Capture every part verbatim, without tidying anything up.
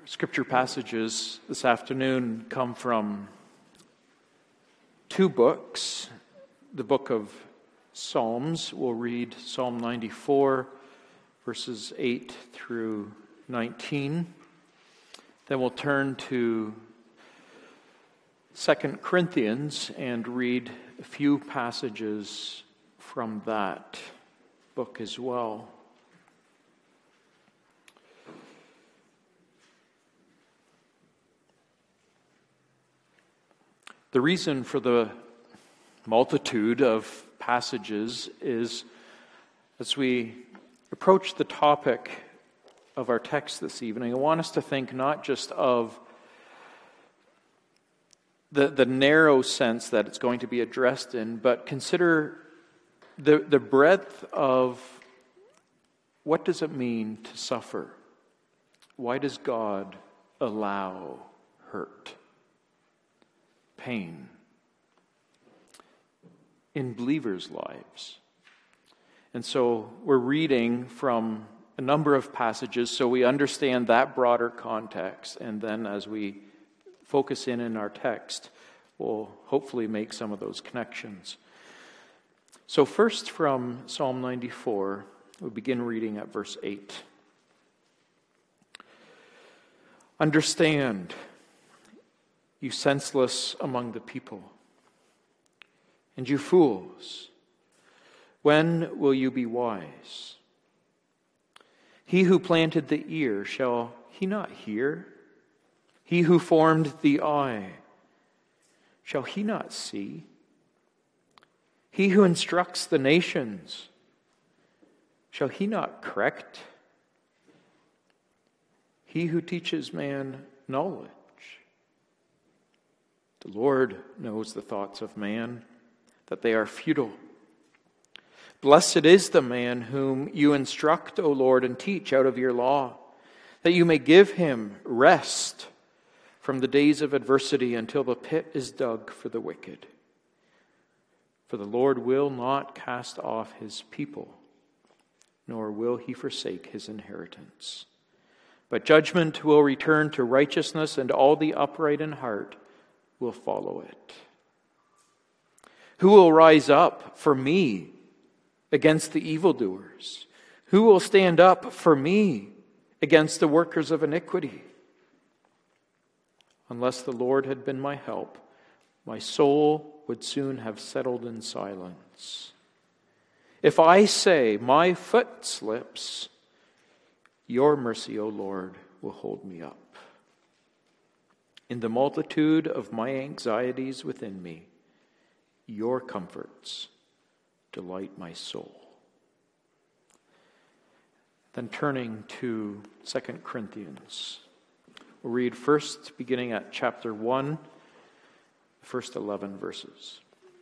Scripture passages this afternoon come from two books. The book of Psalms, we'll read Psalm ninety-four, verses eight through nineteen. Then we'll turn to Second Corinthians and read a few passages from that book as well. The reason for the multitude of passages is, as we approach the topic of our text this evening, I want us to think not just of the, the narrow sense that it's going to be addressed in, but consider the, the breadth of what does it mean to suffer? Why does God allow hurt, pain in believers' lives? And so we're reading from a number of passages so we understand that broader context, and then as we focus in in our text, we'll hopefully make some of those connections. So first from Psalm ninety-four, we begin reading at verse eight. Understand, you senseless among the people, and you fools, when will you be wise? He who planted the ear, shall he not hear? He who formed the eye, shall he not see? He who instructs the nations, shall he not correct? He who teaches man knowledge. The Lord knows the thoughts of man, that they are futile. Blessed is the man whom you instruct, O Lord, and teach out of your law, that you may give him rest from the days of adversity until the pit is dug for the wicked. For the Lord will not cast off his people, nor will he forsake his inheritance. But judgment will return to righteousness, and all the upright in heart will follow it. Who will rise up for me against the evildoers? Who will stand up for me against the workers of iniquity? Unless the Lord had been my help, my soul would soon have settled in silence. If I say, my foot slips, your mercy, O Lord, will hold me up. In the multitude of my anxieties within me, your comforts delight my soul. Then turning to Second Corinthians, we'll read first beginning at chapter one, first eleven verses.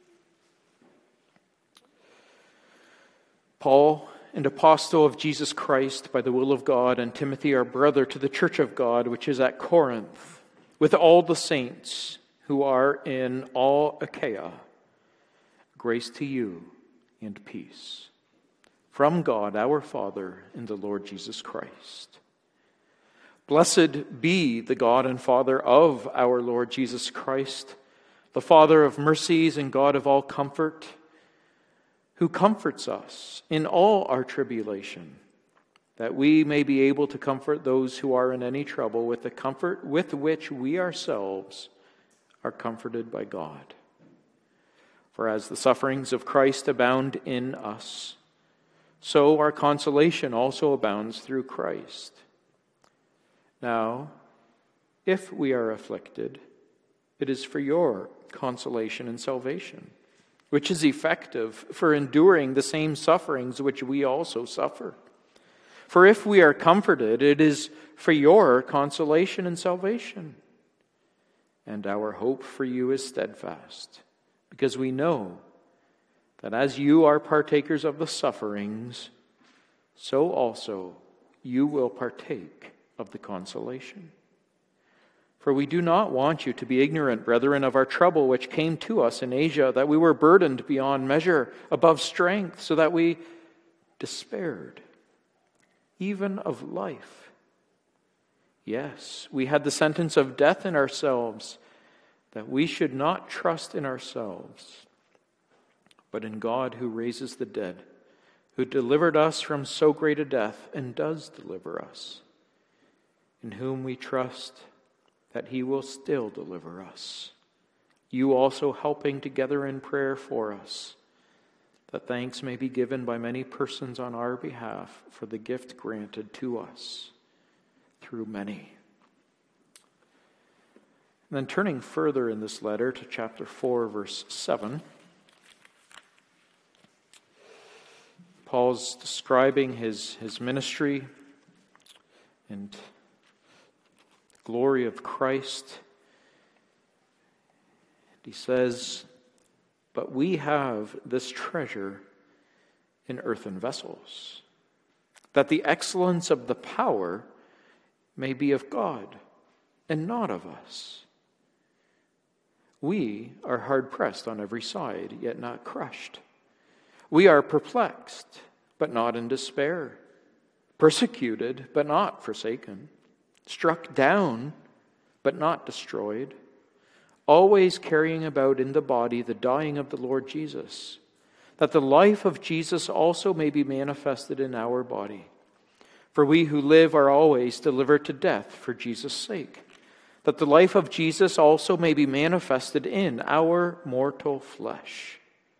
Paul, an apostle of Jesus Christ by the will of God, and Timothy, our brother, to the church of God which is at Corinth, with all the saints who are in all Achaia, grace to you and peace from God our Father and the Lord Jesus Christ. Blessed be the God and Father of our Lord Jesus Christ, the Father of mercies and God of all comfort, who comforts us in all our tribulation, that we may be able to comfort those who are in any trouble with the comfort with which we ourselves are comforted by God. For as the sufferings of Christ abound in us, so our consolation also abounds through Christ. Now, if we are afflicted, it is for your consolation and salvation, which is effective for enduring the same sufferings which we also suffer. For if we are comforted, it is for your consolation and salvation. And our hope for you is steadfast, because we know that as you are partakers of the sufferings, so also you will partake of the consolation. For we do not want you to be ignorant, brethren, of our trouble which came to us in Asia, that we were burdened beyond measure, above strength, so that we despaired even of life. Yes, we had the sentence of death in ourselves, that we should not trust in ourselves, but in God who raises the dead, who delivered us from so great a death and does deliver us, in whom we trust that he will still deliver us. You also helping together in prayer for us, that thanks may be given by many persons on our behalf for the gift granted to us through many. And then turning further in this letter to chapter four, verse seven, Paul's describing his, his ministry and the glory of Christ. He says, "But we have this treasure in earthen vessels, that the excellence of the power may be of God and not of us. We are hard-pressed on every side, yet not crushed. We are perplexed, but not in despair. Persecuted, but not forsaken. Struck down, but not destroyed. Always carrying about in the body the dying of the Lord Jesus, that the life of Jesus also may be manifested in our body. For we who live are always delivered to death for Jesus' sake, that the life of Jesus also may be manifested in our mortal flesh.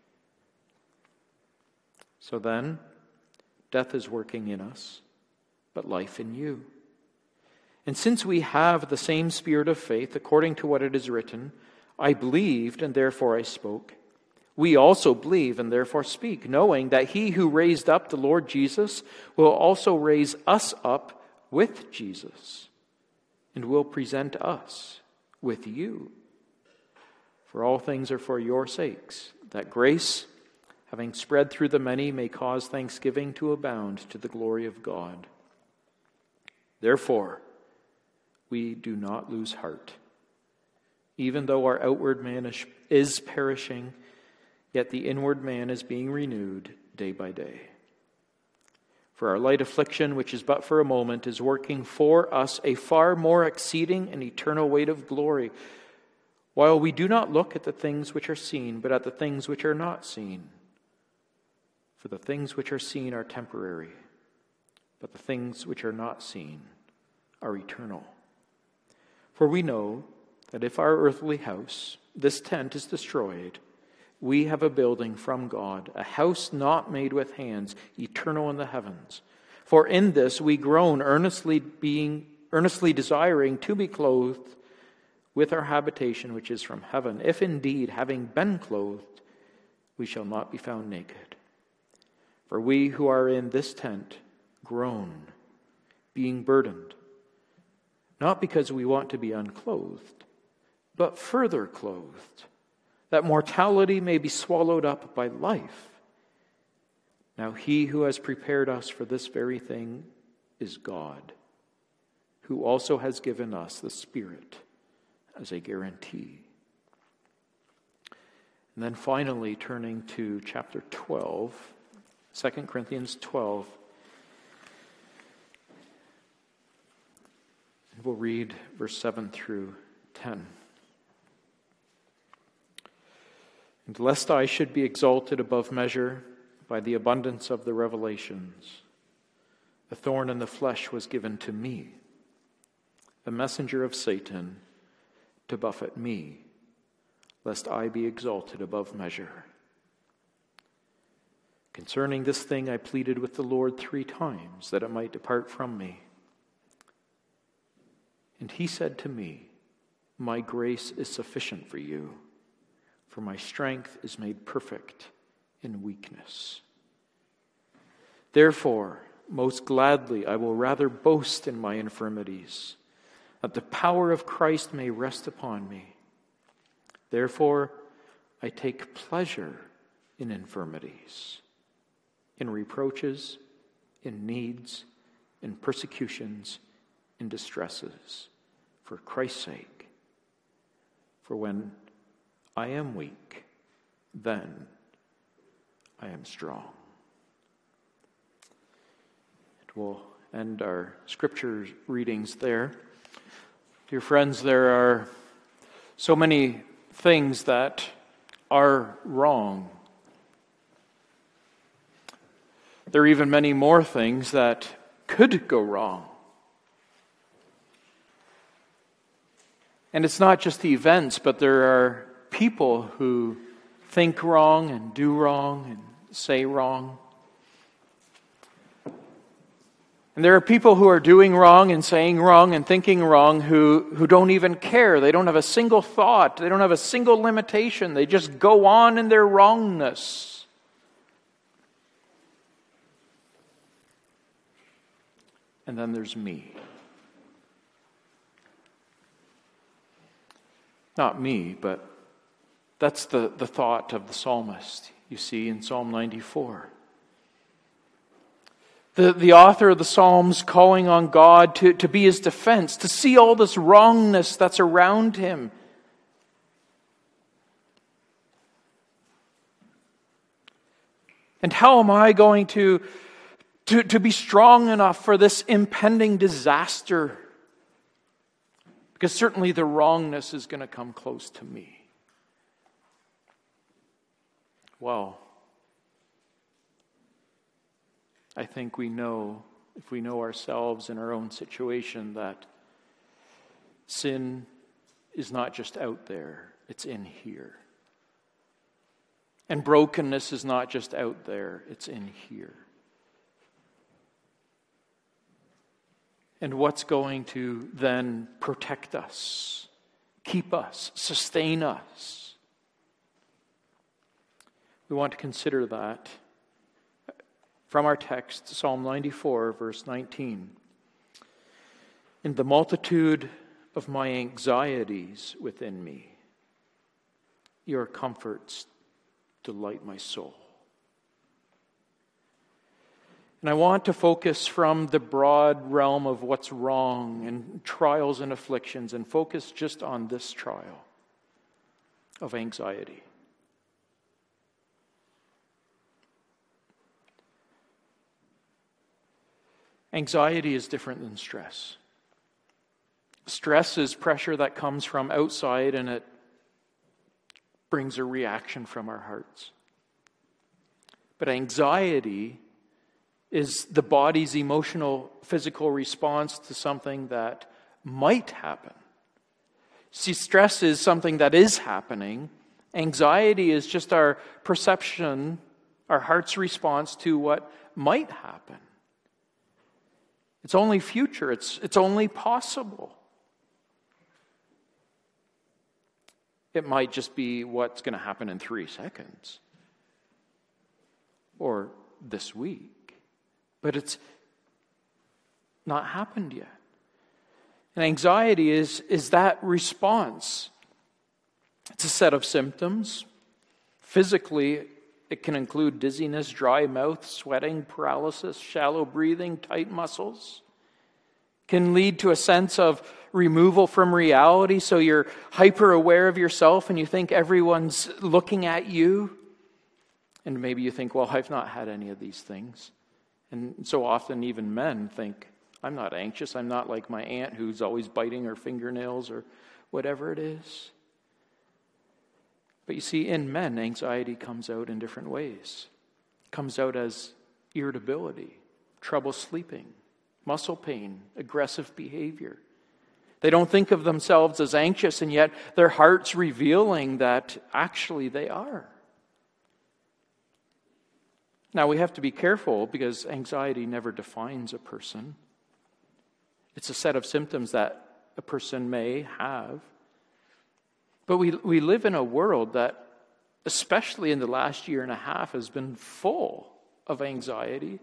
So then, death is working in us, but life in you. And since we have the same spirit of faith, according to what it is written, I believed and therefore I spoke, we also believe and therefore speak, knowing that he who raised up the Lord Jesus will also raise us up with Jesus and will present us with you. For all things are for your sakes, that grace, having spread through the many, may cause thanksgiving to abound to the glory of God. Therefore, we do not lose heart. Even though our outward man is, is perishing, yet the inward man is being renewed day by day. For our light affliction, which is but for a moment, is working for us a far more exceeding and eternal weight of glory, while we do not look at the things which are seen, but at the things which are not seen. For the things which are seen are temporary, but the things which are not seen are eternal. For we know that if our earthly house, this tent, is destroyed, we have a building from God, a house not made with hands, eternal in the heavens. For in this we groan, earnestly being earnestly desiring to be clothed with our habitation which is from heaven, if indeed, having been clothed, we shall not be found naked. For we who are in this tent groan, being burdened, not because we want to be unclothed, but further clothed, that mortality may be swallowed up by life. Now he who has prepared us for this very thing is God, who also has given us the Spirit as a guarantee. And then finally, turning to chapter twelve, Second Corinthians twelve, and we'll read verse seven through ten. And lest I should be exalted above measure by the abundance of the revelations, a thorn in the flesh was given to me, a messenger of Satan, to buffet me, lest I be exalted above measure. Concerning this thing I pleaded with the Lord three times, that it might depart from me. And he said to me, my grace is sufficient for you, for my strength is made perfect in weakness. Therefore, most gladly I will rather boast in my infirmities, that the power of Christ may rest upon me. Therefore, I take pleasure in infirmities, in reproaches, in needs, in persecutions, in distresses, for Christ's sake. For when I am weak, then I am strong. And we'll end our scripture readings there. Dear friends, there are so many things that are wrong. There are even many more things that could go wrong. And it's not just the events, but there are people who think wrong and do wrong and say wrong. And there are people who are doing wrong and saying wrong and thinking wrong who, who don't even care. They don't have a single thought. They don't have a single limitation. They just go on in their wrongness. And then there's me. Not me, but that's the, the thought of the psalmist, you see, in Psalm ninety-four. The, the author of the Psalms calling on God to, to be his defense, to see all this wrongness that's around him. And how am I going to, to, to be strong enough for this impending disaster? Because certainly the wrongness is going to come close to me. Well, I think we know, if we know ourselves in our own situation, that sin is not just out there, it's in here. And brokenness is not just out there, it's in here. And what's going to then protect us, keep us, sustain us? We want to consider that from our text, Psalm ninety-four, verse nineteen. In the multitude of my anxieties within me, your comforts delight my soul. And I want to focus from the broad realm of what's wrong and trials and afflictions and focus just on this trial of anxiety. Anxiety is different than stress. Stress is pressure that comes from outside and it brings a reaction from our hearts. But anxiety is the body's emotional, physical response to something that might happen. See, stress is something that is happening. Anxiety is just our perception, our heart's response to what might happen. It's only future. It's, it's only possible. It might just be what's going to happen in three seconds. Or this week. But it's not happened yet. And anxiety is, is that response. It's a set of symptoms. Physically, it can include dizziness, dry mouth, sweating, paralysis, shallow breathing, tight muscles. It can lead to a sense of removal from reality, so you're hyper aware of yourself and you think everyone's looking at you. And maybe you think, well, I've not had any of these things. And so often even men think, I'm not anxious. I'm not like my aunt who's always biting her fingernails or whatever it is. But you see, in men, anxiety comes out in different ways. It comes out as irritability, trouble sleeping, muscle pain, aggressive behavior. They don't think of themselves as anxious, and yet their heart's revealing that actually they are. Now, we have to be careful because anxiety never defines a person. It's a set of symptoms that a person may have. But we, we live in a world that, especially in the last year and a half, has been full of anxiety.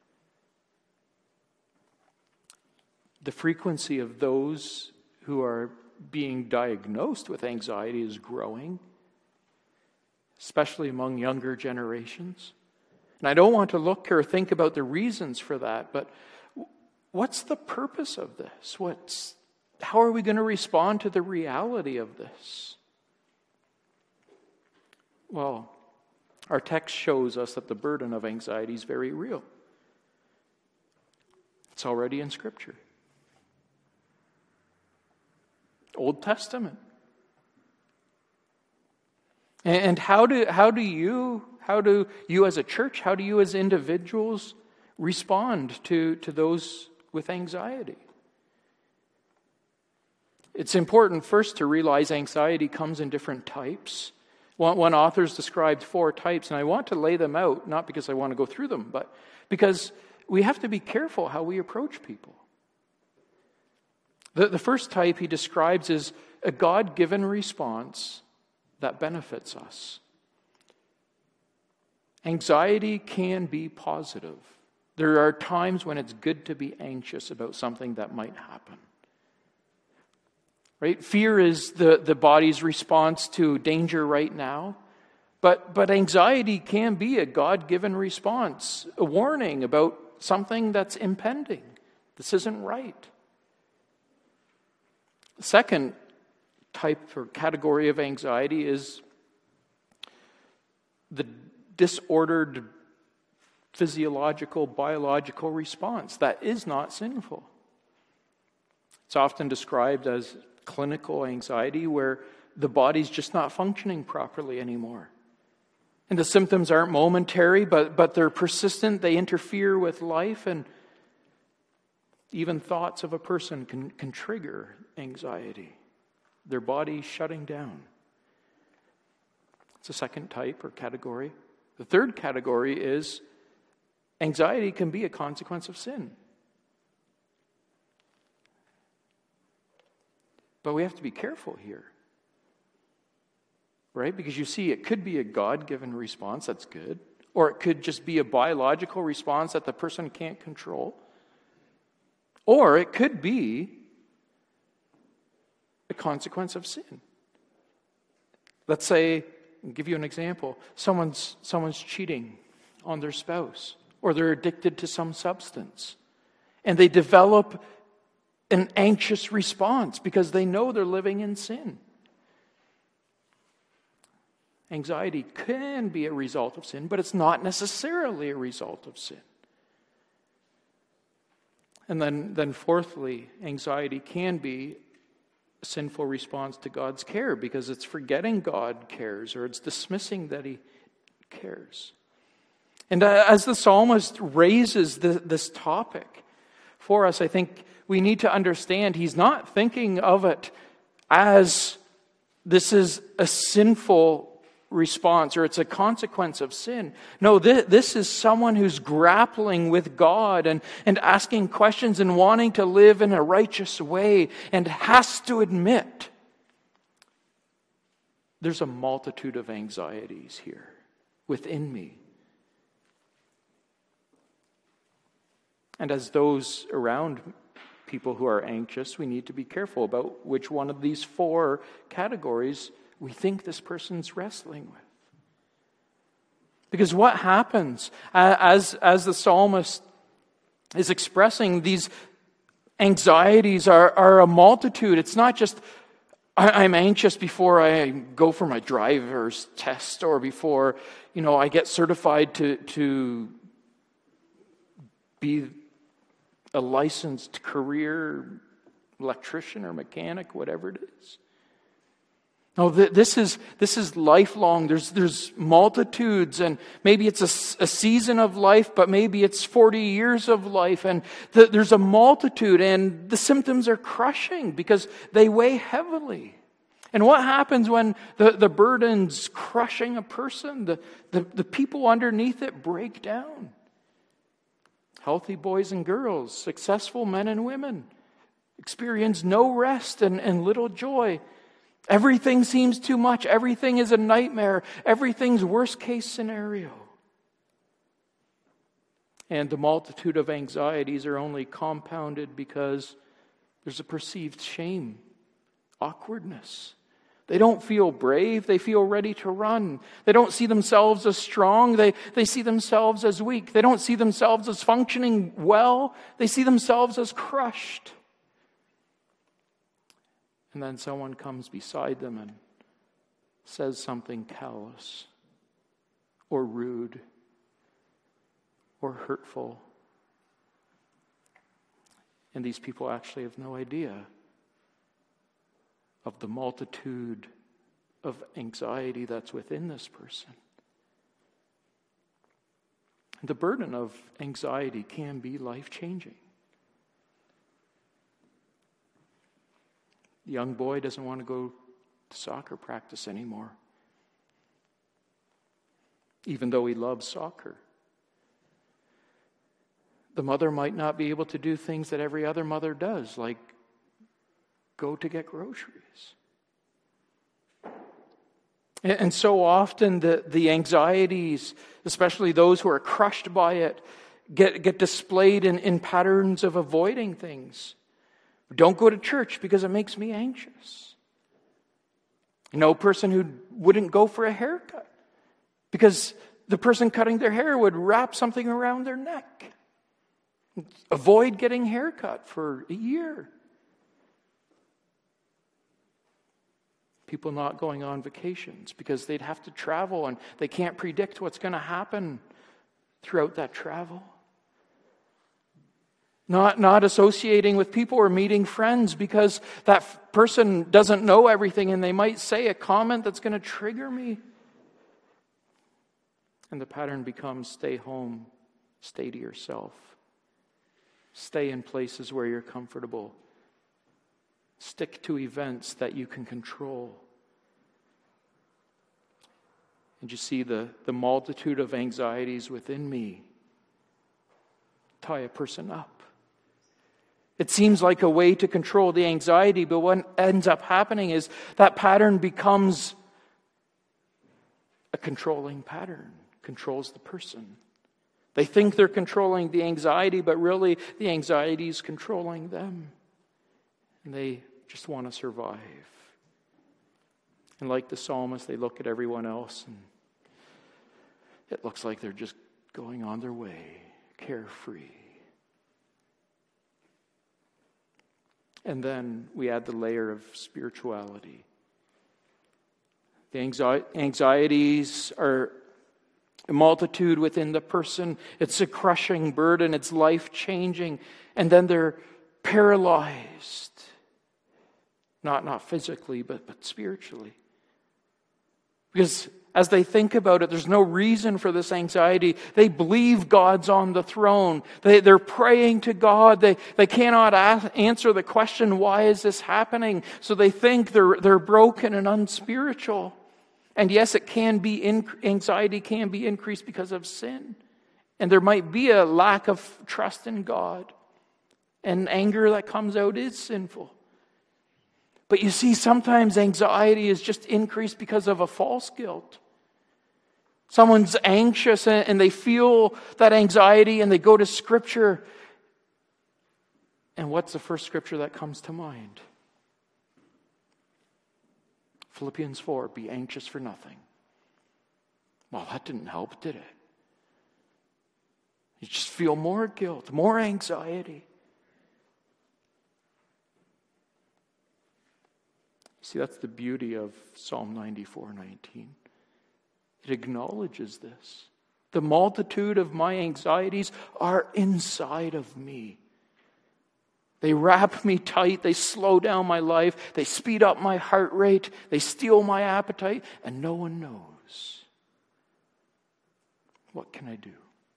The frequency of those who are being diagnosed with anxiety is growing, especially among younger generations. And I don't want to look or think about the reasons for that, but what's the purpose of this? What's, how are we going to respond to the reality of this? Well, our text shows us that the burden of anxiety is very real. It's already in Scripture. Old Testament. And how do how do you how do you as a church, how do you as individuals respond to, to those with anxiety? It's important first to realize anxiety comes in different types. One, one author's described four types, and I want to lay them out, not because I want to go through them, but because we have to be careful how we approach people. The, the first type he describes is a God-given response that benefits us. Anxiety can be positive. There are times when it's good to be anxious about something that might happen. Right? Fear is the, the body's response to danger right now. But, but anxiety can be a God-given response, a warning about something that's impending. This isn't right. The second type or category of anxiety is the disordered physiological, biological response that is not sinful. It's often described as clinical anxiety, where the body's just not functioning properly anymore. And the symptoms aren't momentary, but, but they're persistent. They interfere with life, and even thoughts of a person can, can trigger anxiety. Their body shutting down. It's a second type or category. The third category is anxiety can be a consequence of sin. But we have to be careful here. Right? Because you see, it could be a God-given response, that's good. Or it could just be a biological response that the person can't control. Or it could be a consequence of sin. Let's say, I'll give you an example. Someone's, someone's cheating on their spouse, or they're addicted to some substance. And they develop an anxious response because they know they're living in sin. Anxiety can be a result of sin, but it's not necessarily a result of sin. And then, then fourthly, anxiety can be a sinful response to God's care because it's forgetting God cares, or it's dismissing that He cares. And uh, as the psalmist raises the, this topic for us, I think we need to understand he's not thinking of it as this is a sinful response or it's a consequence of sin. No, this, this is someone who's grappling with God and, and asking questions and wanting to live in a righteous way and has to admit there's a multitude of anxieties here within me. And as those around people who are anxious, we need to be careful about which one of these four categories we think this person's wrestling with. Because what happens as, as the psalmist is expressing these anxieties are, are a multitude. It's not just, I, I'm anxious before I go for my driver's test or before, you know, I get certified to, to be a licensed career electrician or mechanic, whatever it is. No, this is this is lifelong. There's there's multitudes, and maybe it's a, a season of life, but maybe it's forty years of life, and the, there's a multitude, and the symptoms are crushing because they weigh heavily. And what happens when the, the burden's crushing a person? The, the, the people underneath it break down. Healthy boys and girls, successful men and women, experience no rest and, and little joy. Everything seems too much. Everything is a nightmare. Everything's worst case scenario. And the multitude of anxieties are only compounded because there's a perceived shame, awkwardness. They don't feel brave. They feel ready to run. They don't see themselves as strong. They, they see themselves as weak. They don't see themselves as functioning well. They see themselves as crushed. And then someone comes beside them and says something callous or rude or hurtful. And these people actually have no idea of the multitude of anxiety that's within this person. The burden of anxiety can be life-changing. The young boy doesn't want to go to soccer practice anymore, even though he loves soccer. The mother might not be able to do things that every other mother does, like go to get groceries. And so often the, the anxieties, especially those who are crushed by it, get, get displayed in, in patterns of avoiding things. Don't go to church because it makes me anxious. You know, a person who wouldn't go for a haircut because the person cutting their hair would wrap something around their neck. Avoid getting a haircut for a year. People not going on vacations because they'd have to travel and they can't predict what's going to happen throughout that travel. Not, not associating with people or meeting friends because that f- person doesn't know everything and they might say a comment that's going to trigger me. And the pattern becomes stay home, stay to yourself. Stay in places where you're comfortable. Stick to events that you can control. And you see the, the multitude of anxieties within me tie a person up. It seems like a way to control the anxiety, but what ends up happening is that pattern becomes a controlling pattern, controls the person. They think they're controlling the anxiety, but really the anxiety is controlling them. And they just want to survive. And like the psalmist, they look at everyone else and it looks like they're just going on their way, carefree. And then we add the layer of spirituality. The anxi- anxieties are a multitude within the person. It's a crushing burden. It's life-changing. And then they're paralyzed. Not, not physically, but, but spiritually. Because as they think about it, there's no reason for this anxiety. They believe God's on the throne. They, they're praying to God. They, they cannot ask, answer the question, why is this happening? So they think they're, they're broken and unspiritual. And yes, it can be, in, anxiety can be increased because of sin. And there might be a lack of trust in God. And anger that comes out is sinful. But you see, sometimes anxiety is just increased because of a false guilt. Someone's anxious and they feel that anxiety and they go to Scripture. And what's the first Scripture that comes to mind? Philippians four, be anxious for nothing. Well, that didn't help, did it? You just feel more guilt, more anxiety. See, that's the beauty of Psalm ninety-four nineteen. It acknowledges this. The multitude of my anxieties are inside of me. They wrap me tight. They slow down my life. They speed up my heart rate. They steal my appetite. And no one knows. What can I do?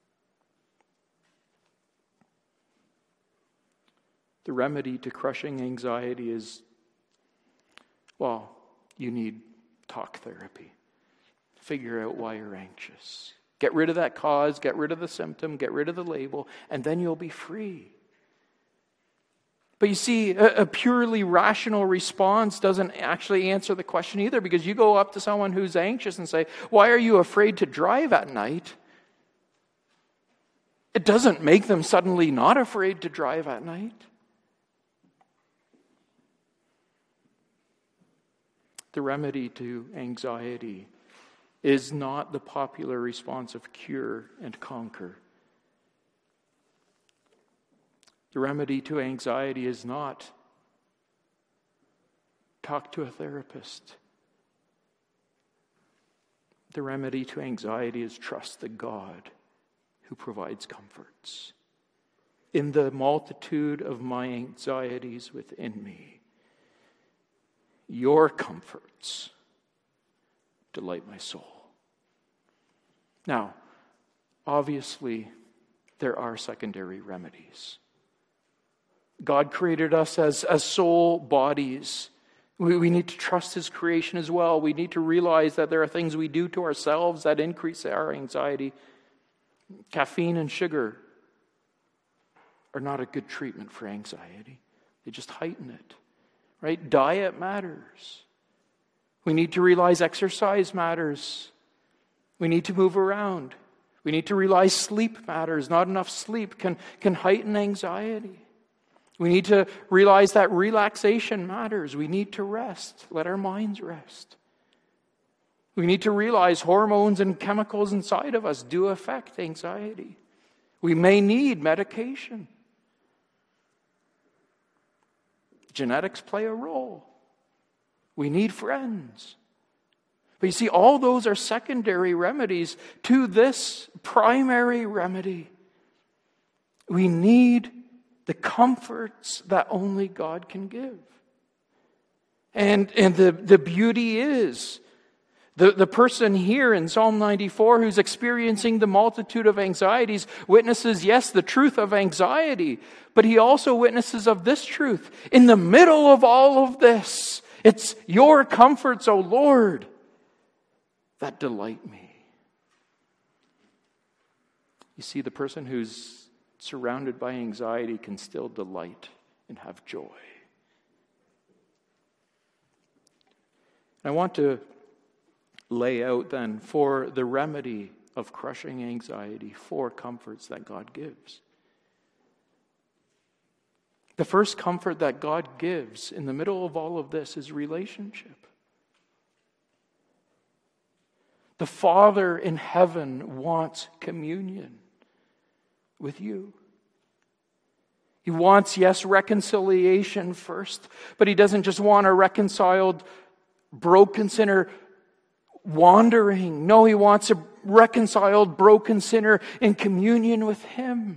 The remedy to crushing anxiety is, well, you need talk therapy. Figure out why you're anxious. Get rid of that cause, get rid of the symptom, get rid of the label, and then you'll be free. But you see, a, a purely rational response doesn't actually answer the question either, because you go up to someone who's anxious and say, why are you afraid to drive at night? It doesn't make them suddenly not afraid to drive at night. The remedy to anxiety is not the popular response of cure and conquer. The remedy to anxiety is not talk to a therapist. The remedy to anxiety is trust the God who provides comforts. In the multitude of my anxieties within me, your comforts delight my soul. Now, obviously, there are secondary remedies. God created us as, as soul bodies. We, we need to trust His creation as well. We need to realize that there are things we do to ourselves that increase our anxiety. Caffeine and sugar are not a good treatment for anxiety. They just heighten it. Right? Diet matters. We need to realize exercise matters. We need to move around. We need to realize sleep matters. Not enough sleep can, can heighten anxiety. We need to realize that relaxation matters. We need to rest. Let our minds rest. We need to realize hormones and chemicals inside of us do affect anxiety. We may need medication. Genetics play a role. We need friends. But you see, all those are secondary remedies to this primary remedy. We need the comforts that only God can give. And, and the, the beauty is, the, the person here in Psalm ninety-four who's experiencing the multitude of anxieties witnesses, yes, the truth of anxiety, but he also witnesses of this truth. In the middle of all of this, it's your comforts, O Lord, that delight me. You see, the person who's surrounded by anxiety can still delight and have joy. I want to lay out then for the remedy of crushing anxiety four comforts that God gives. The first comfort that God gives in the middle of all of this is relationship. The Father in heaven wants communion with you. He wants, yes, reconciliation first, but He doesn't just want a reconciled, broken sinner wandering. No, He wants a reconciled, broken sinner in communion with Him.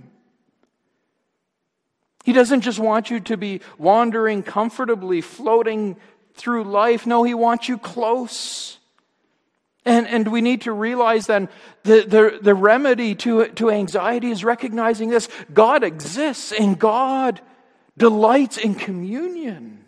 He doesn't just want you to be wandering comfortably, floating through life. No, He wants you close. And, and we need to realize then the, the, the remedy to, to anxiety is recognizing this. God exists and God delights in communion.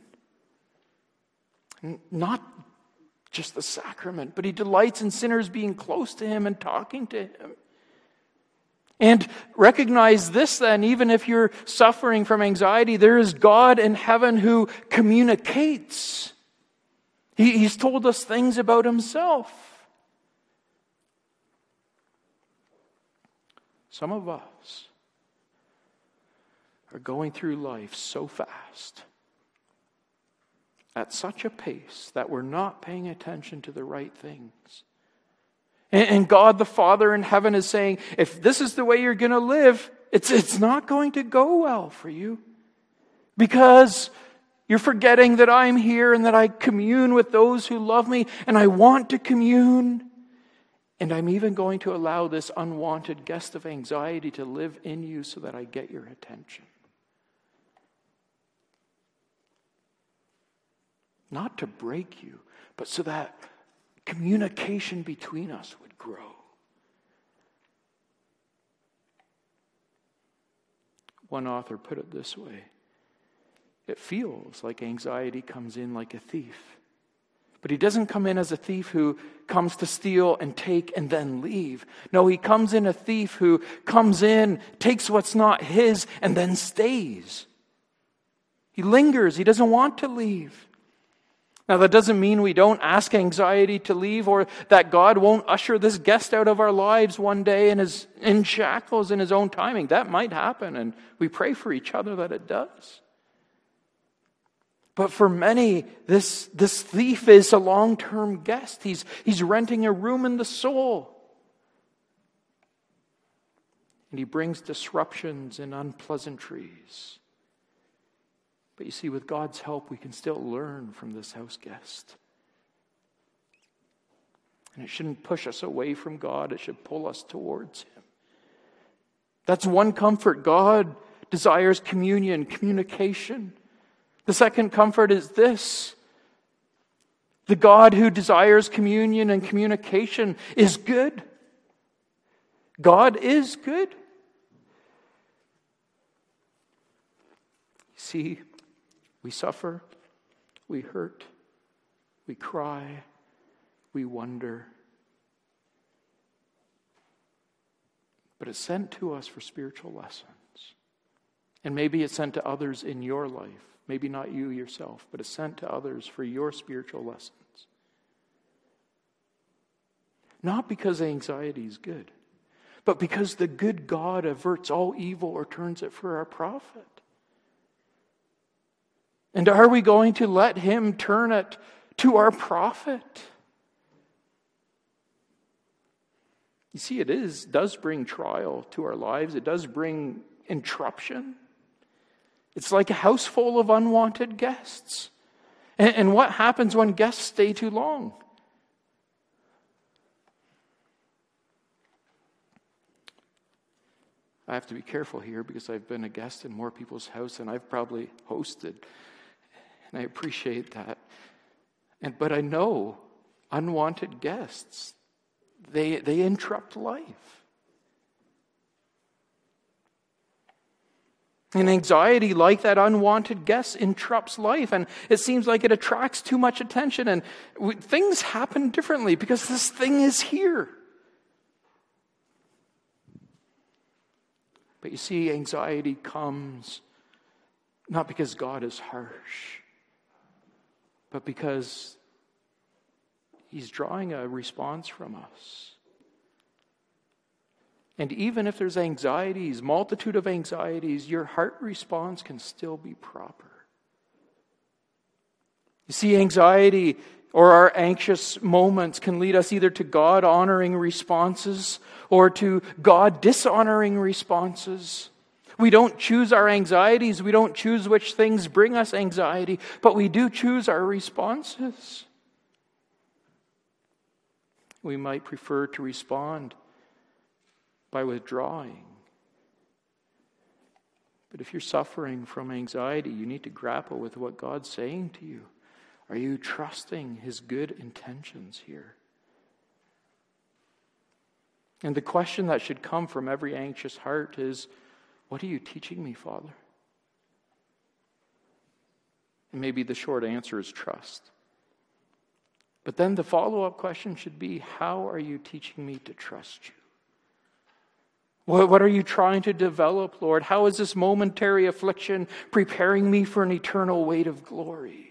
Not just the sacrament, but He delights in sinners being close to Him and talking to Him. And recognize this then, even if you're suffering from anxiety, there is God in heaven who communicates. He, he's told us things about Himself. Some of us are going through life so fast, at such a pace, that we're not paying attention to the right things. And, and God the Father in heaven is saying, if this is the way you're going to live, it's, it's not going to go well for you. Because you're forgetting that I'm here and that I commune with those who love me, and I want to commune. And I'm even going to allow this unwanted guest of anxiety to live in you so that I get your attention. Not to break you, but so that communication between us would grow. One author put it this way: it feels like anxiety comes in like a thief. But he doesn't come in as a thief who comes to steal and take and then leave. No, he comes in a thief who comes in, takes what's not his, and then stays. He lingers. He doesn't want to leave. Now, that doesn't mean we don't ask anxiety to leave, or that God won't usher this guest out of our lives one day in his in shackles in His own timing. That might happen, and we pray for each other that it does. But for many, this, this thief is a long-term guest. He's, he's renting a room in the soul. And he brings disruptions and unpleasantries. But you see, with God's help, we can still learn from this house guest. And it shouldn't push us away from God. It should pull us towards Him. That's one comfort. God desires communion, communication. The second comfort is this: The God who desires communion and communication is good. God is good. See, we suffer, we hurt, we cry, we wonder. But it's sent to us for spiritual lessons. And maybe it's sent to others in your life. Maybe not you yourself, but it's sent to others for your spiritual lessons. Not because anxiety is good, but because the good God averts all evil or turns it for our profit. And are we going to let Him turn it to our profit? You see, it is does bring trial to our lives. It does bring interruption. It's like a house full of unwanted guests. And, and what happens when guests stay too long? I have to be careful here because I've been a guest in more people's house than I've probably hosted. And I appreciate that. And but I know unwanted guests, they they interrupt life. And anxiety, like that unwanted guest, interrupts life. And it seems like it attracts too much attention. And we, things happen differently because this thing is here. But you see, anxiety comes not because God is harsh, but because He's drawing a response from us. And even if there's anxieties, multitude of anxieties, your heart response can still be proper. You see, anxiety or our anxious moments can lead us either to God-honoring responses or to God-dishonoring responses. We don't choose our anxieties. We don't choose which things bring us anxiety, but we do choose our responses. We might prefer to respond by withdrawing. But if you're suffering from anxiety, you need to grapple with what God's saying to you. Are you trusting His good intentions here? And the question that should come from every anxious heart is, what are you teaching me, Father? And maybe the short answer is trust. But then the follow-up question should be, how are you teaching me to trust you? What are you trying to develop, Lord? How is this momentary affliction preparing me for an eternal weight of glory?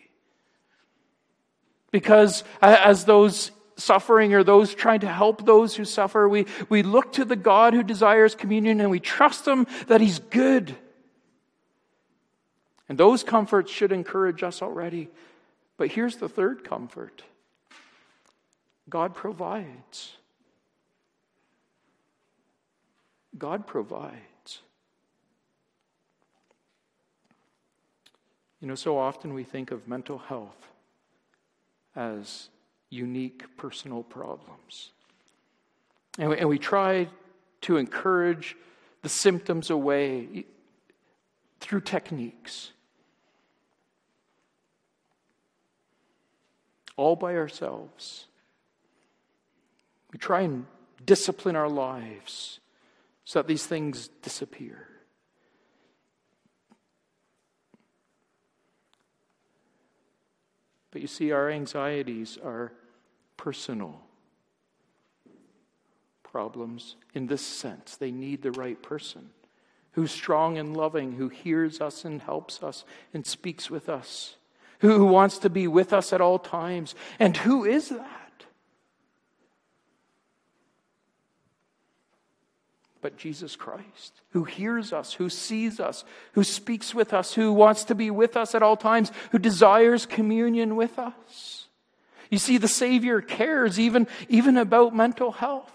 Because as those suffering or those trying to help those who suffer, we, we look to the God who desires communion and we trust Him that He's good. And those comforts should encourage us already. But here's the third comfort. God provides. God provides. You know, so often we think of mental health as unique personal problems. And we, and we try to encourage the symptoms away through techniques. All by ourselves. We try and discipline our lives so that these things disappear. But you see, our anxieties are personal problems in this sense. They need the right person who's strong and loving, who hears us and helps us and speaks with us, who wants to be with us at all times. And who is that? But Jesus Christ, who hears us, who sees us, who speaks with us, who wants to be with us at all times, who desires communion with us. You see, the Savior cares even, even about mental health.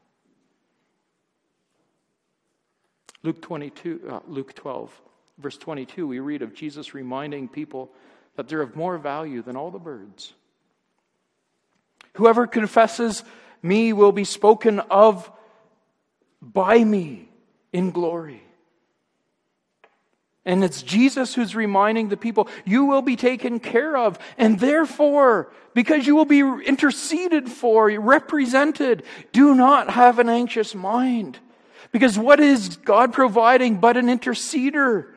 Luke twenty-two, uh, Luke twelve, verse twenty-two, we read of Jesus reminding people that they're of more value than all the birds. Whoever confesses me will be spoken of by me in glory. And it's Jesus who's reminding the people, you will be taken care of. And therefore, because you will be interceded for, represented, do not have an anxious mind. Because what is God providing but an interceder?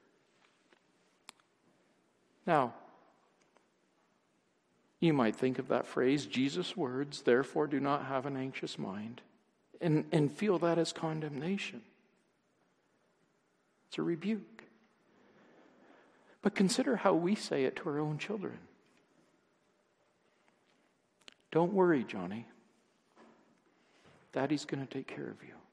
Now, you might think of that phrase, Jesus' words, therefore do not have an anxious mind, and, and feel that as condemnation. It's a rebuke. But consider how we say it to our own children. Don't worry, Johnny. Daddy's going to take care of you.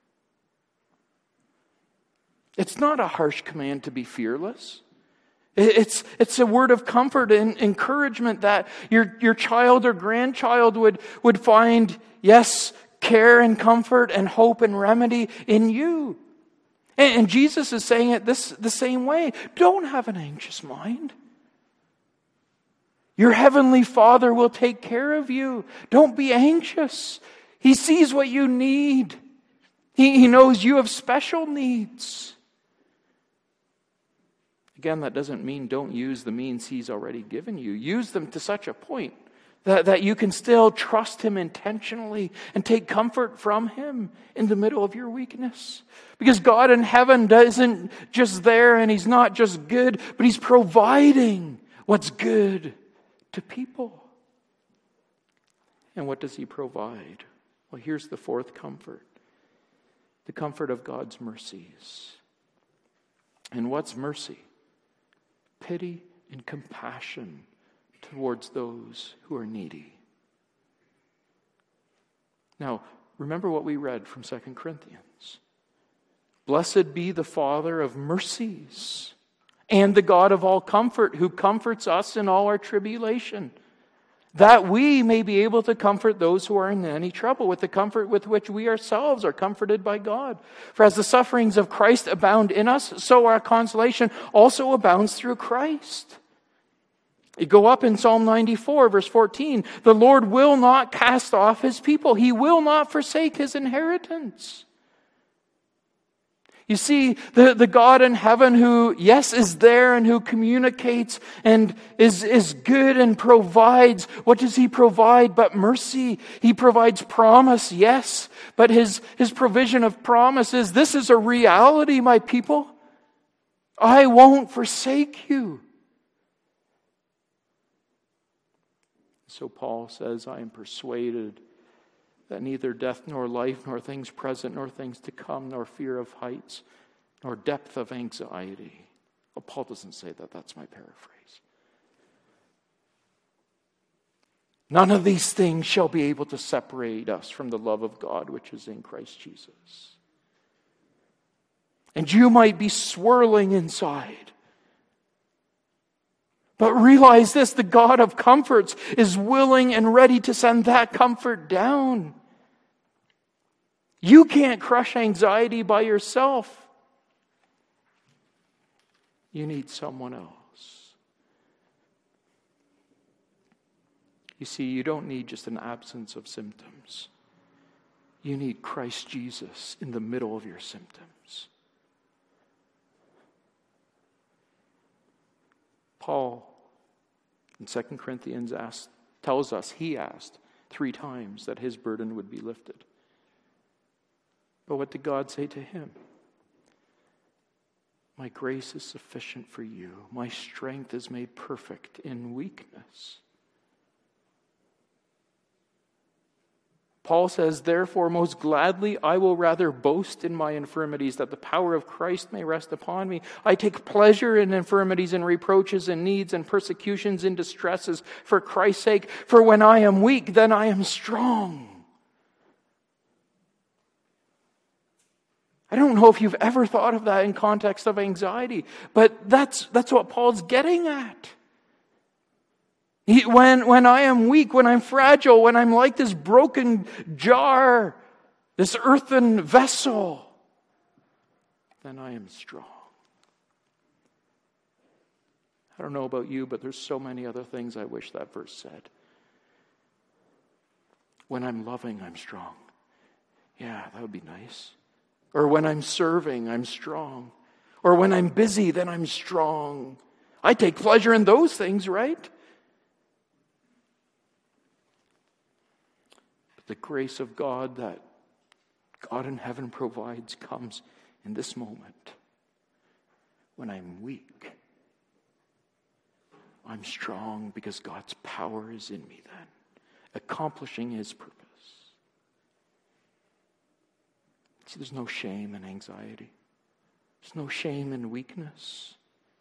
It's not a harsh command to be fearless. It's, it's a word of comfort and encouragement that your, your child or grandchild would, would find, yes, care and comfort and hope and remedy in you. And, and Jesus is saying it this the same way. Don't have an anxious mind. Your heavenly Father will take care of you. Don't be anxious. He sees what you need. He, he knows you have special needs. Again, that doesn't mean don't use the means He's already given you. Use them to such a point that, that you can still trust Him intentionally and take comfort from Him in the middle of your weakness. Because God in heaven isn't just there and He's not just good, but He's providing what's good to people. And what does He provide? Well, here's the fourth comfort. The comfort of God's mercies. And what's mercy? Pity and compassion towards those who are needy. Now, remember what we read from Second Corinthians. Blessed be the Father of mercies and the God of all comfort, who comforts us in all our tribulation, that we may be able to comfort those who are in any trouble with the comfort with which we ourselves are comforted by God. For as the sufferings of Christ abound in us, so our consolation also abounds through Christ. You go up in Psalm ninety-four, verse fourteen. The Lord will not cast off His people. He will not forsake His inheritance. You see, the, the God in heaven who, yes, is there and who communicates and is, is good and provides. What does He provide but mercy? He provides promise, yes, but His, His provision of promise is, this is a reality, my people. I won't forsake you. So Paul says, I am persuaded that neither death nor life, nor things present, nor things to come, nor fear of heights, nor depth of anxiety. Well, Paul doesn't say that. That's my paraphrase. None of these things shall be able to separate us from the love of God, which is in Christ Jesus. And you might be swirling inside. But realize this, the God of comforts is willing and ready to send that comfort down. You can't crush anxiety by yourself. You need someone else. You see, you don't need just an absence of symptoms. You need Christ Jesus in the middle of your symptoms. Paul in Second Corinthians asked, tells us he asked three times that his burden would be lifted. But what did God say to him? My grace is sufficient for you. My strength is made perfect in weakness. Paul says, therefore, most gladly I will rather boast in my infirmities, that the power of Christ may rest upon me. I take pleasure in infirmities and reproaches and needs and persecutions and distresses for Christ's sake. For when I am weak, then I am strong. I don't know if you've ever thought of that in context of anxiety, but that's, that's what Paul's getting at. He, when, when I am weak, when I'm fragile, when I'm like this broken jar, this earthen vessel, then I am strong. I don't know about you, but there's so many other things I wish that verse said. When I'm loving, I'm strong. Yeah, that would be nice. Or when I'm serving, I'm strong. Or when I'm busy, then I'm strong. I take pleasure in those things, right? But the grace of God that God in heaven provides comes in this moment when I'm weak. I'm strong because God's power is in me then, accomplishing His purpose. See, there's no shame in anxiety. There's no shame in weakness.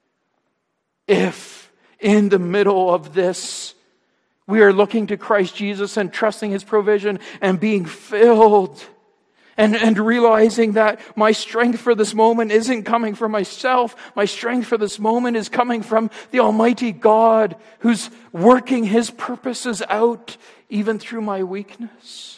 If in the middle of this, we are looking to Christ Jesus and trusting His provision and being filled and, and realizing that my strength for this moment isn't coming from myself. My strength for this moment is coming from the Almighty God who's working His purposes out even through my weakness.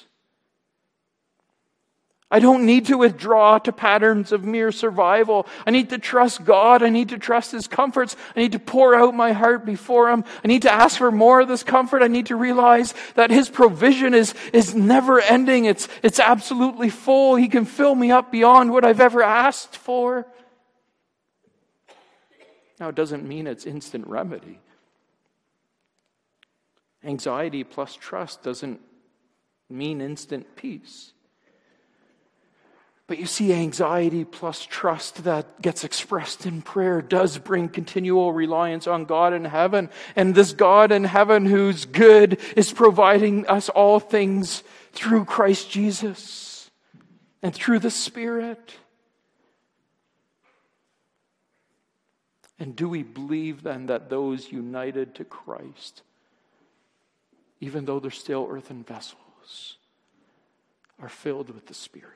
I don't need to withdraw to patterns of mere survival. I need to trust God. I need to trust His comforts. I need to pour out my heart before Him. I need to ask for more of this comfort. I need to realize that His provision is, is never ending. It's, it's absolutely full. He can fill me up beyond what I've ever asked for. Now, it doesn't mean it's instant remedy. Anxiety plus trust doesn't mean instant peace. But you see, anxiety plus trust that gets expressed in prayer does bring continual reliance on God in heaven. And this God in heaven who's good is providing us all things through Christ Jesus and through the Spirit. And do we believe then that those united to Christ, even though they're still earthen vessels, are filled with the Spirit?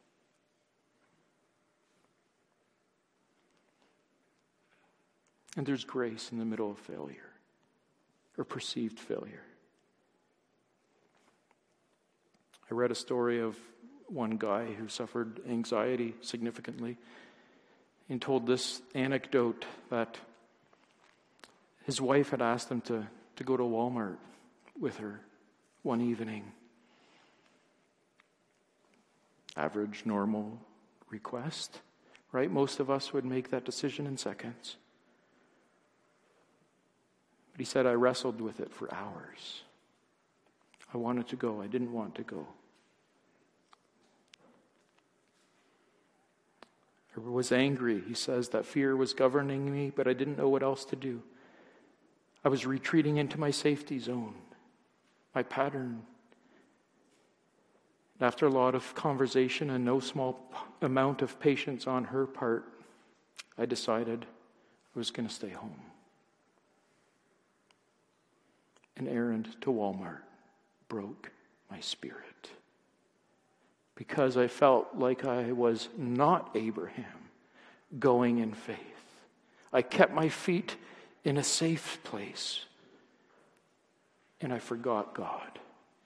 And there's grace in the middle of failure or perceived failure. I read a story of one guy who suffered anxiety significantly and told this anecdote that his wife had asked him to, to go to Walmart with her one evening. Average, normal request, right? Most of us would make that decision in seconds. But he said, I wrestled with it for hours. I wanted to go. I didn't want to go. I was angry. He says that fear was governing me, but I didn't know what else to do. I was retreating into my safety zone, my pattern. And after a lot of conversation and no small amount of patience on her part, I decided I was going to stay home. An errand to Walmart broke my spirit because I felt like I was not Abraham going in faith. I kept my feet in a safe place and I forgot God.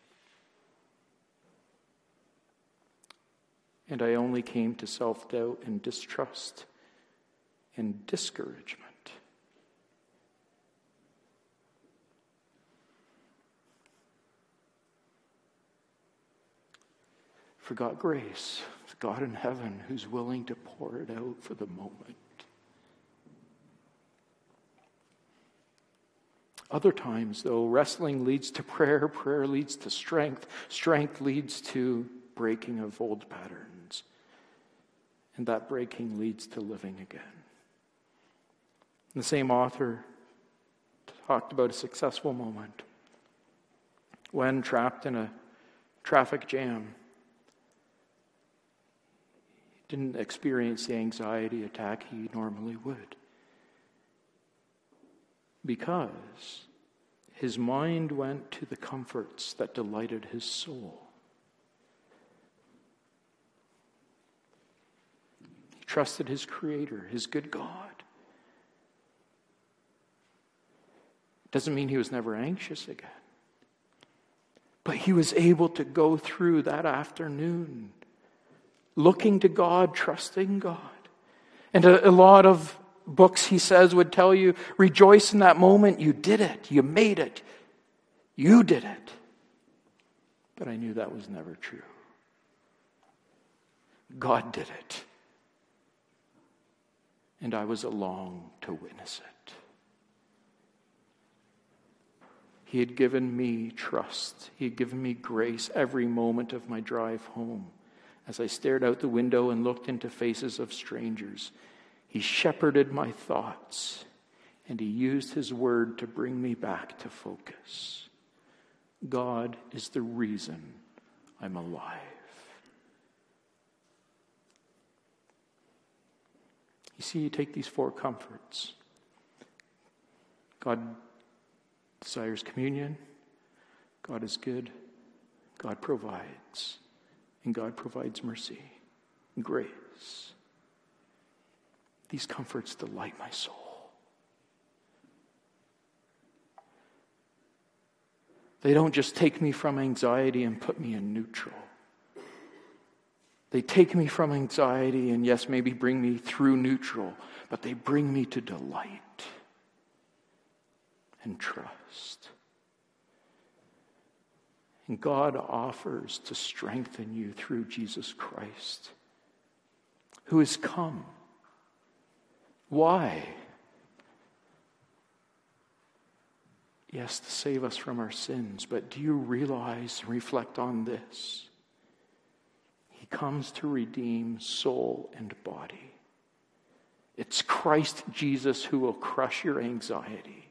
And I only came to self-doubt and distrust and discouragement. Forgot grace. It's God in heaven who's willing to pour it out for the moment. Other times, though, wrestling leads to prayer, prayer leads to strength, strength leads to breaking of old patterns, and that breaking leads to living again. The same author talked about a successful moment when trapped in a traffic jam. Didn't experience the anxiety attack he normally would. Because his mind went to the comforts that delighted his soul. He trusted his Creator, his good God. Doesn't mean he was never anxious again. But he was able to go through that afternoon looking to God, trusting God. And a, a lot of books, he says, would tell you, rejoice in that moment. You did it. You made it. You did it. But I knew that was never true. God did it. and I was along to witness it. He had given me trust. He had given me grace every moment of my drive home. As I stared out the window and looked into faces of strangers, he shepherded my thoughts, and he used his word to bring me back to focus. God is the reason I'm alive. You see, you take these four comforts. God desires communion. God is good. God provides. And God provides mercy and grace. These comforts delight my soul. They don't just take me from anxiety and put me in neutral. They take me from anxiety and, yes, maybe bring me through neutral, but they bring me to delight and trust. And God offers to strengthen you through Jesus Christ, who has come. Why? Yes, to save us from our sins, but do you realize and reflect on this? He comes to redeem soul and body. It's Christ Jesus who will crush your anxiety.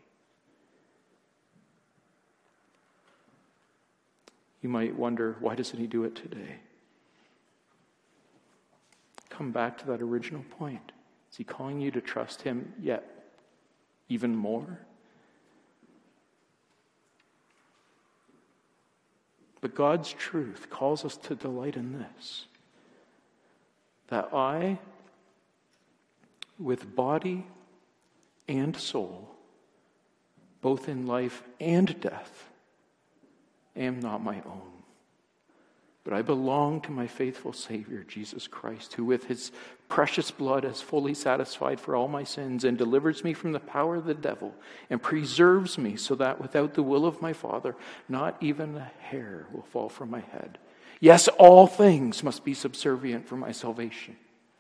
You might wonder, why doesn't he do it today? Come back to that original point. Is he calling you to trust him yet even more? But God's truth calls us to delight in this, that I, with body and soul, both in life and death, am not my own, but I belong to my faithful Savior, Jesus Christ, who with his precious blood has fully satisfied for all my sins and delivers me from the power of the devil and preserves me so that without the will of my Father, not even a hair will fall from my head. Yes, all things must be subservient for my salvation.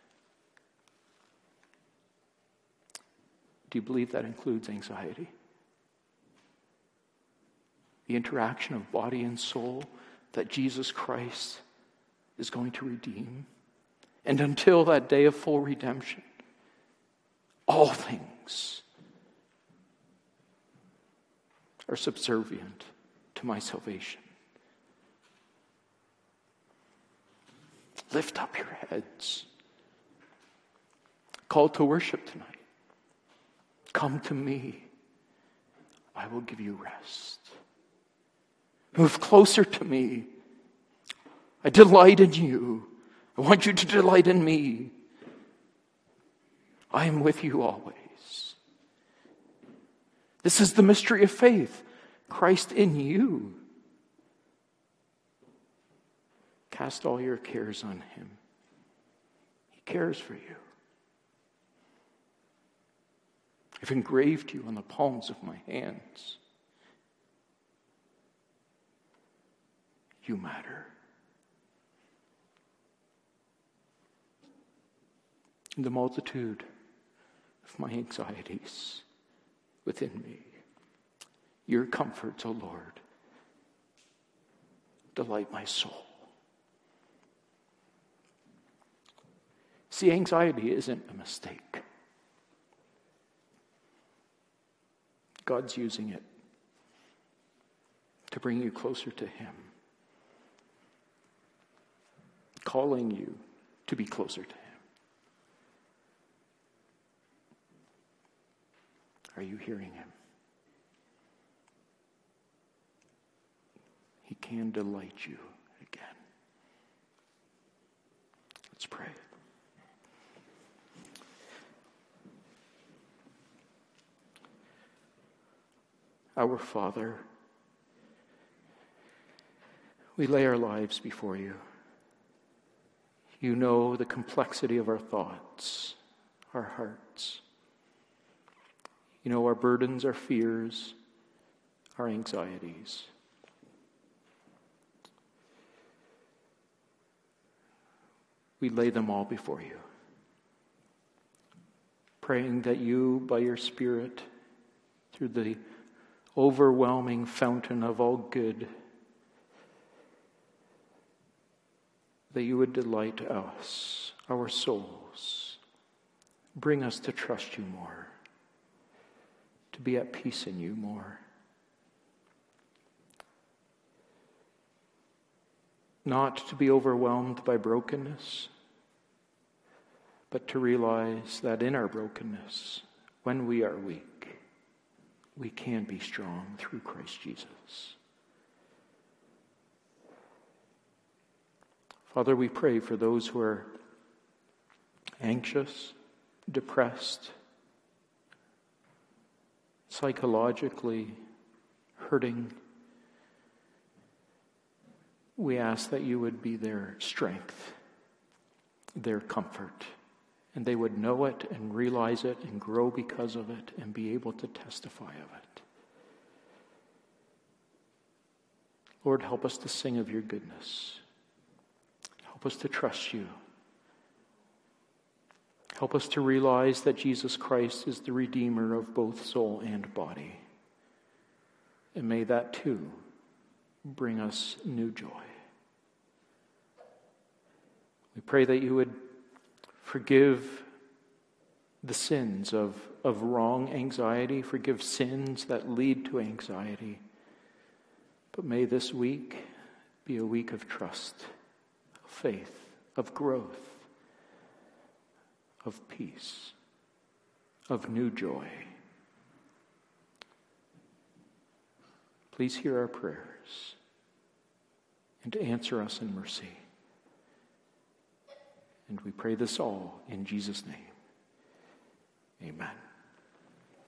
Do you believe that includes anxiety? The interaction of body and soul that Jesus Christ is going to redeem. And until that day of full redemption, all things are subservient to my salvation. Lift up your heads. Call to worship tonight. Come to me. I will give you rest. Move closer to me. I delight in you. I want you to delight in me. I am with you always. This is the mystery of faith. Christ in you. Cast all your cares on him. He cares for you. I've engraved you on the palms of my hands. You matter. In the multitude of my anxieties within me, your comforts, O Lord, delight my soul. See, anxiety isn't a mistake. God's using it to bring you closer to him, calling you to be closer to him. Are you hearing him? He can delight you again. Let's pray. Our Father, we lay our lives before you. You know the complexity of our thoughts, our hearts. You know our burdens, our fears, our anxieties. We lay them all before you. praying that you, by your Spirit, through the overwhelming fountain of all good, that you would delight us, our souls, bring us to trust you more, to be at peace in you more. Not to be overwhelmed by brokenness, but to realize that in our brokenness, when we are weak, we can be strong through Christ Jesus. Father, we pray for those who are anxious, depressed, psychologically hurting. We ask that you would be their strength, their comfort, and they would know it and realize it and grow because of it and be able to testify of it. Lord, help us to sing of your goodness. Help us to trust you. Help us to realize that Jesus Christ is the Redeemer of both soul and body. And may that too bring us new joy. We pray that you would forgive the sins of, of wrong anxiety, forgive sins that lead to anxiety. But may this week be a week of trust, of faith, of growth, of peace, of new joy. Please hear our prayers and answer us in mercy. And we pray this all in Jesus' name. Amen.